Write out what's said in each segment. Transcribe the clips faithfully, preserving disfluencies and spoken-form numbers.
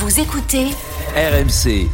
Vous écoutez R M C.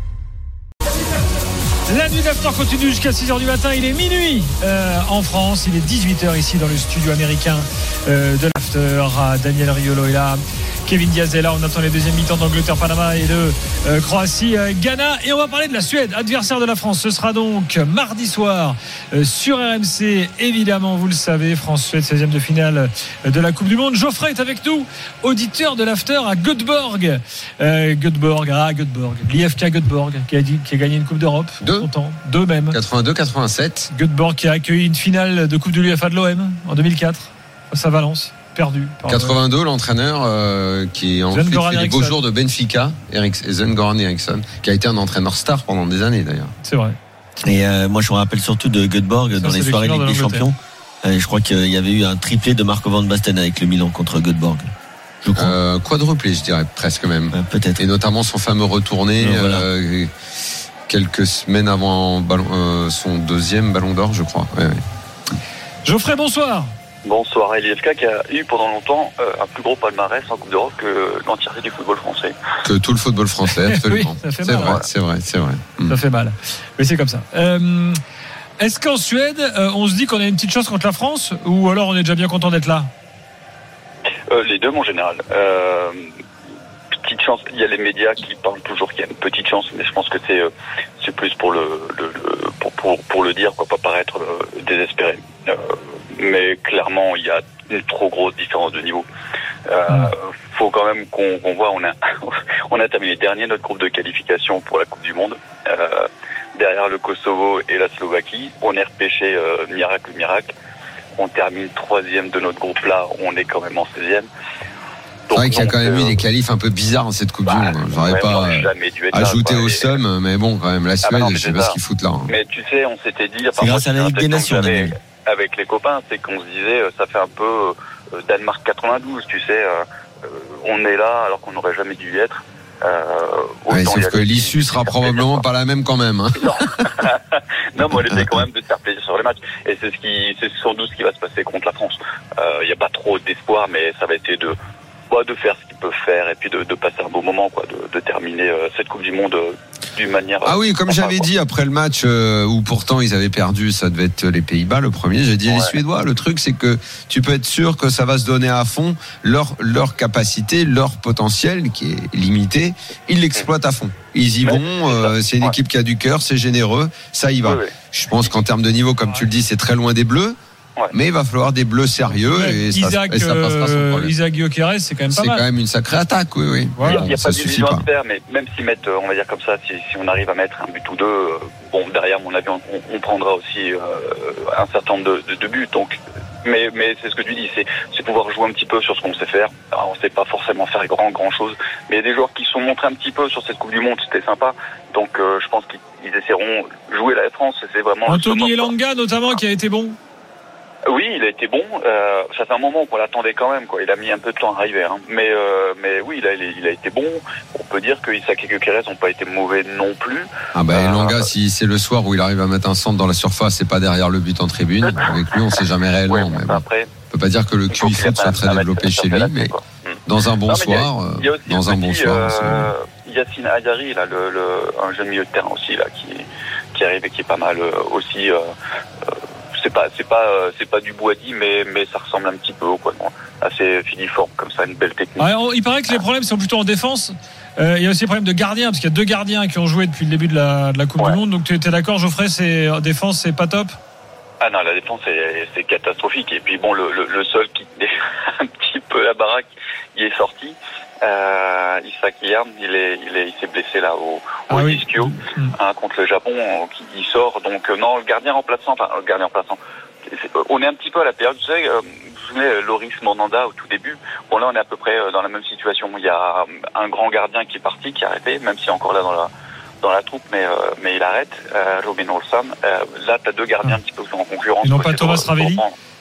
La nuit d'after continue jusqu'à six heures du matin. Il est minuit euh, en France. Il est dix-huit heures ici dans le studio américain euh, de l'after. Daniel Riolo est là. Kevin Diaz est là. On attend les deuxièmes mi-temps d'Angleterre, Panama et de euh, Croatie, euh, Ghana. Et on va parler de la Suède, adversaire de la France. Ce sera donc mardi soir euh, sur R M C. Évidemment, vous le savez, France-Suède, seizième de finale de la Coupe du Monde. Geoffrey est avec nous, auditeur de l'after à Göteborg. Euh, Göteborg, ah Göteborg. L'I F K Göteborg qui a, dit, qui a gagné une Coupe d'Europe. Deux. Temps. Deux même. quatre-vingt-deux quatre-vingt-sept. Göteborg qui a accueilli une finale de Coupe de l'U E F A de l'O M en deux mille quatre face à Valence. Perdu. quatre-vingt-deux, l'entraîneur euh, qui a ensuite fait les beaux jours de Benfica, Eric, Sven-Goran Eriksson, qui a été un entraîneur star pendant des années d'ailleurs. C'est vrai. Et euh, moi je me rappelle surtout de Göteborg Ça, dans les soirées Ligue des Champions. Euh, je crois qu'il y avait eu un triplé de Marco van Basten avec le Milan contre Göteborg. Je crois. Euh, quadruplé, je dirais presque même. Euh, peut-être. Et notamment son fameux retourné Non, voilà. euh, quelques semaines avant ballon, euh, son deuxième Ballon d'Or, je crois. Ouais, ouais. Geoffrey, bonsoir. Bonsoir. Et l'I F K qui a eu pendant longtemps euh, un plus gros palmarès en Coupe d'Europe que l'entièreté du football français. Que tout le football français, absolument. Oui, ça fait c'est, mal, vrai, ouais. c'est vrai, c'est vrai, c'est vrai. Ça fait mal. Mais c'est comme ça. Euh, est-ce qu'en Suède, euh, on se dit qu'on a une petite chance contre la France ou alors on est déjà bien content d'être là? Euh, les deux, mon général. Euh, petite chance. Il y a les médias qui parlent toujours qu'il y a une petite chance, mais je pense que c'est euh, c'est plus pour le, le, le pour, pour pour le dire, quoi, pas paraître euh, désespéré. Euh, mais clairement, il y a une trop grosse différence de niveau. Euh, mmh. Faut quand même qu'on, qu'on voit, on a on a terminé dernier notre groupe de qualification pour la Coupe du Monde. Euh, derrière le Kosovo et la Slovaquie, on est repêché euh, miracle miracle. On termine troisième de notre groupe là, on est quand même en seizième. C'est vrai qu'il y a quand même euh, eu des qualifs un peu bizarres dans cette Coupe bah, du Monde. J'aurais ouais, pas ajouté là, au somme, mais bon, quand même, la Suède, ah, je sais pas ce qu'ils foutent là. Hein. Mais tu sais, on s'était dit, c'est grâce à la Ligue des Nations, avec, avec les copains, c'est qu'on se disait, ça fait un peu euh, Danemark quatre-vingt-douze, tu sais, euh, on est là alors qu'on n'aurait jamais dû y être. Euh, ouais, sauf que l'issue sera probablement pas la même quand même. Hein. Non, non, moi j'essaie quand même de faire plaisir sur les matchs, et c'est ce qui, c'est sans doute ce qui va se passer contre la France. Il euh, n'y a pas trop d'espoir, mais ça va être de, bah, de faire ce qu'ils peuvent faire et puis de, de passer un beau moment, quoi, de, de terminer euh, cette Coupe du Monde euh, d'une manière. Ah oui, comme j'avais dit après le match euh, où pourtant ils avaient perdu, ça devait être les Pays-Bas le premier. J'ai dit ouais. Les Suédois. Le truc c'est que tu peux être sûr que ça va se donner à fond leur leur capacité, leur potentiel qui est limité. Ils l'exploitent à fond. Ils y vont. Euh, c'est une ouais. équipe qui a du cœur, c'est généreux, ça y va. Oui, oui. Je pense qu'en termes de niveau, comme ouais. tu le dis, c'est très loin des Bleus. Ouais. Mais il va falloir des bleus sérieux ouais, et, Isaac, ça, et ça passera sans problème. Isaac Gyökeres, c'est quand même pas c'est mal. C'est quand même une sacrée attaque, oui, oui. Voilà. Il n'y a, a pas d'illusion à faire, mais même s'ils mettent, on va dire comme ça, si, si on arrive à mettre un but ou deux, euh, bon, derrière, mon avis, on, on prendra aussi euh, un certain nombre de, de, de buts. Donc, mais, mais c'est ce que tu dis, c'est, c'est pouvoir jouer un petit peu sur ce qu'on sait faire. Alors, on ne sait pas forcément faire grand, grand chose, mais il y a des joueurs qui se sont montrés un petit peu sur cette Coupe du Monde, c'était sympa. Donc, euh, je pense qu'ils essaieront de jouer la France. C'est vraiment Anthony Elanga, notamment, qui a été bon. Oui, il a été bon. Euh, ça fait un moment qu'on l'attendait quand même, quoi. Il a mis un peu de temps à arriver, hein. Mais, euh, mais oui, il a, il a été bon. On peut dire que Isaac et Gyökeres n'ont pas été mauvais non plus. Ah bah, euh, Elanga, si c'est le soir où il arrive à mettre un centre dans la surface et pas derrière le but en tribune, avec lui, on sait jamais réellement. Ouais, mais bon, bon. Après, on peut pas dire que le Q I foot soit très développé chez lui, mais quoi. Dans un bon non, soir, il y a, il y a dans un, un petit, bon euh, soir. Yassine Ayari, là, le, le, un jeune milieu de terrain aussi, là, qui, qui arrive et qui est pas mal euh, aussi. Euh, euh, c'est pas, c'est pas, euh, c'est pas du Boadi, mais, mais ça ressemble un petit peu au quoi, non, assez filiforme comme ça, une belle technique. Ouais, il paraît que les problèmes sont plutôt en défense. Euh, il y a aussi des problèmes de gardiens, parce qu'il y a deux gardiens qui ont joué depuis le début de la, de la Coupe ouais. du Monde. Donc tu es d'accord, Geoffrey, c'est en défense, c'est pas top. Ah non, la défense c'est, c'est catastrophique. Et puis bon, le, le, le seul qui un petit peu la baraque, il est sorti. Euh, Issa Kiyam, il est, il est, il s'est blessé là au, ah au oui. Ischio, mmh. hein, contre le Japon, qui il sort. Donc euh, non, le gardien remplaçant, enfin le gardien remplaçant. C'est, on est un petit peu à la période, tu sais, euh, vous vous souvenez, Loris Mandanda au tout début. Bon là, on est à peu près dans la même situation. Il y a un grand gardien qui est parti, qui a arrêté, même s'il est encore là dans la dans la troupe, mais euh, mais il arrête. Euh, Robin Olsen. Euh, là, t'as deux gardiens un petit peu en concurrence. Ils n'ont pas Thomas Ravelli.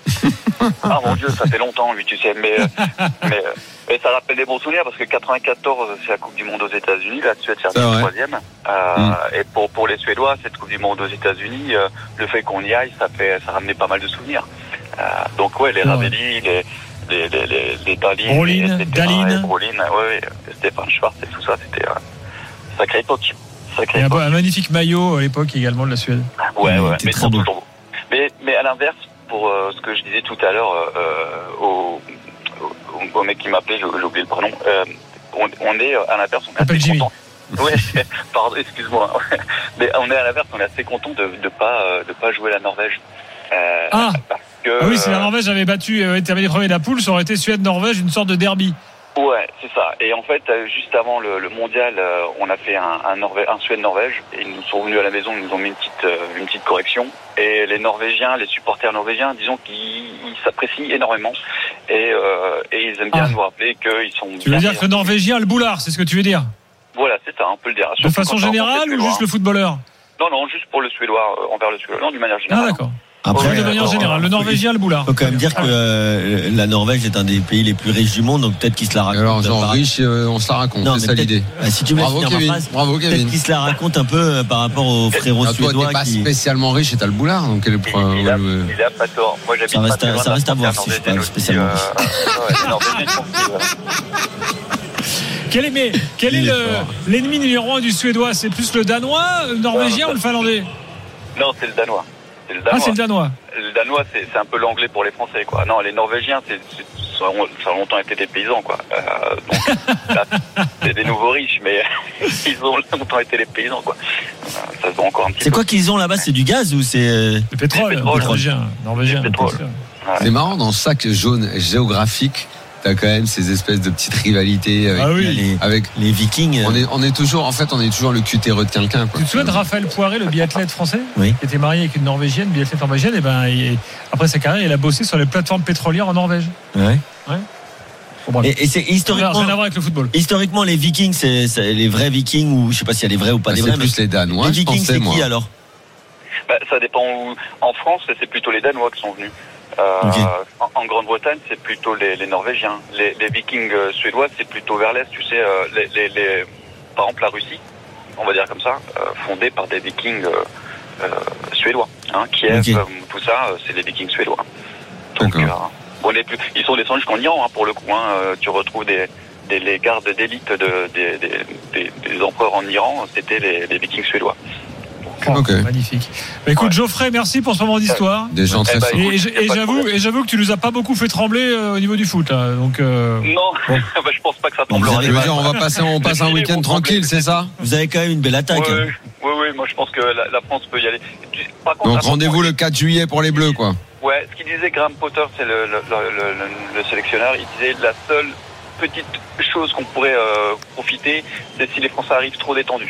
Ah mon Dieu, ça fait longtemps, lui, tu sais, mais mais et ça rappelle des bons souvenirs parce que quatre-vingt-quatorze, c'est la Coupe du Monde aux États-Unis, la Suède c'est la troisième. Euh, mm. Et pour pour les Suédois, cette Coupe du Monde aux États-Unis, euh, le fait qu'on y aille, ça fait ça ramenait pas mal de souvenirs. Euh, donc ouais, les Ravelli, les les, les, les, les Dahlin, Brolin, Dahlin. Brolin, ouais, Stéphane Schwartz et tout ça, c'était euh, sacré époque. Et un, un magnifique maillot à l'époque également de la Suède. Ouais, ouais, ouais mais très beau. toujours beau. Mais, mais à l'inverse, pour euh, ce que je disais tout à l'heure euh, au, au, au mec qui m'appelait, j'ai, j'ai oublié le prénom, euh, on, on est à l'inverse, on est assez content. Ouais, pardon, excuse-moi. Mais on est à l'inverse, on est assez content de de pas de pas jouer la Norvège. Euh, ah. Parce que, ah oui, si la Norvège avait battu, avait terminé premier de la poule, ça aurait été Suède-Norvège, une sorte de derby. Ouais, c'est ça. Et en fait, juste avant le, le mondial, on a fait un, un, Norvège, un Suède-Norvège. Et ils nous sont venus à la maison, ils nous ont mis une petite, une petite correction. Et les Norvégiens, les supporters norvégiens, disons qu'ils ils s'apprécient énormément. Et, euh, et ils aiment bien ah. nous rappeler qu'ils sont. Tu veux dire que le Norvégien a le boulard, c'est ce que tu veux dire? Voilà, c'est ça, on peut le dire. De façon générale ou juste le footballeur? Non, non, juste pour le Suédois, euh, envers le Suédois. Non, d'une manière générale. Ah, d'accord. Après, de manière générale, le Norvégien, le boulard. Il faut quand même dire que euh, la Norvège est un des pays les plus riches du monde, donc peut-être qu'il se la raconte. Alors, genre riche, euh, on se la raconte, non, c'est ça l'idée. Euh, si tu me Bravo, Kevin. Phrase, Bravo, Kevin. Peut-être qu'il se la raconte un peu euh, par rapport aux frérots ah, suédois. Toi, t'es pas qui... spécialement riche et t'as le boulard, donc quel est le problème? Il, il, a, euh... il a pas tort. Moi, j'habite ça reste, pas ça reste à voir si je parle spécialement. Euh, ouais, les Norvégiens sont plus, euh... Quel est, mais, quel est, est le, l'ennemi numéro un du Suédois? C'est plus le Danois, le Norvégien non, ou le Finlandais? Non, c'est le Danois. C'est le Danois. Ah, c'est le Danois. Le Danois, c'est, c'est un peu l'anglais pour les Français, quoi. Non, les Norvégiens, c'est, c'est, ça a longtemps été des paysans, quoi. Euh, donc, là, c'est des nouveaux riches, mais ils ont longtemps été des paysans, quoi. Ça se voit encore un petit c'est peu. quoi qu'ils ont là-bas? C'est du gaz ou c'est le pétrole, le pétrole norvégien, norvégien, le pétrole. Ouais. C'est marrant dans ce sac jaune géographique. T'as quand même ces espèces de petites rivalités avec, ah oui. les, avec les Vikings. On est, on est toujours, en fait, on est toujours le cutéreux de quelqu'un, quoi. Tu te souviens de Raphaël Poiré, le biathlète français, oui. qui était marié avec une Norvégienne, biathlète norvégienne, et ben, il, après sa carrière, il a bossé sur les plateformes pétrolières en Norvège. Ouais. Ouais. Bon, et, et c'est historiquement. Rien à voir avec le football. Historiquement, les Vikings, c'est, c'est les vrais Vikings, ou je sais pas s'il y a des vrais ou pas bah, des c'est vrais. plus les Danois. Les Vikings, pensais, c'est moi. qui alors? Bah, ça dépend où. En France, c'est plutôt les Danois qui sont venus. Euh, okay. en, en Grande-Bretagne, c'est plutôt les, les Norvégiens. Les, les Vikings euh, suédois, c'est plutôt vers l'est. Tu sais, euh, les, les, les, par exemple, la Russie, on va dire comme ça, euh, fondée par des Vikings euh, euh, suédois. Hein, Kiev, okay. euh, tout ça, euh, c'est des Vikings suédois. Donc, euh, bon, les plus, ils sont descendus jusqu'en Iran, hein, pour le coup. Hein, tu retrouves des, des les gardes d'élite de, des, des, des, des empereurs en Iran, c'était les, les Vikings suédois. Oh, okay. Magnifique. Bah, écoute, ouais. Geoffrey, merci pour ce moment d'histoire. Des gens très eh bah, et, et, et j'avoue, et j'avoue que tu nous as pas beaucoup fait trembler euh, au niveau du foot. Là. Donc, euh... non, bon. bah, je pense pas que ça tremblera. Je veux dire, on va passer, on passe un week-end tranquille, c'est ça? Vous avez quand même une belle attaque. Oui, hein. oui, oui. Moi, je pense que la, la France peut y aller. Par contre, donc rendez-vous le quatre juillet pour les Bleus, quoi. Ouais, ce qu'il disait Graham Potter, c'est le, le, le, le, le sélectionneur. Il disait la seule petite chose qu'on pourrait euh, profiter, c'est si les Français arrivent trop détendus.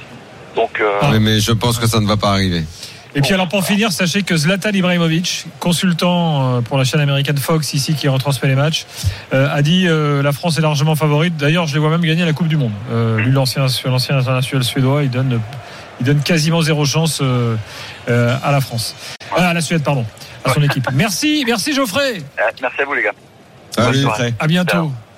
Donc, euh... oui, mais je pense que ça ne va pas arriver. Et puis alors pour finir, sachez que Zlatan Ibrahimovic, consultant pour la chaîne américaine Fox ici qui retransmet les matchs, euh, a dit euh, la France est largement favorite. D'ailleurs, je les vois même gagner la Coupe du Monde. Euh, lui, l'ancien, l'ancien international suédois, il donne, il donne quasiment zéro chance euh, euh, à la France, euh, à la Suède, pardon, à son équipe. Merci, merci Geoffrey. Merci à vous les gars. Salut. À bientôt. Ciao.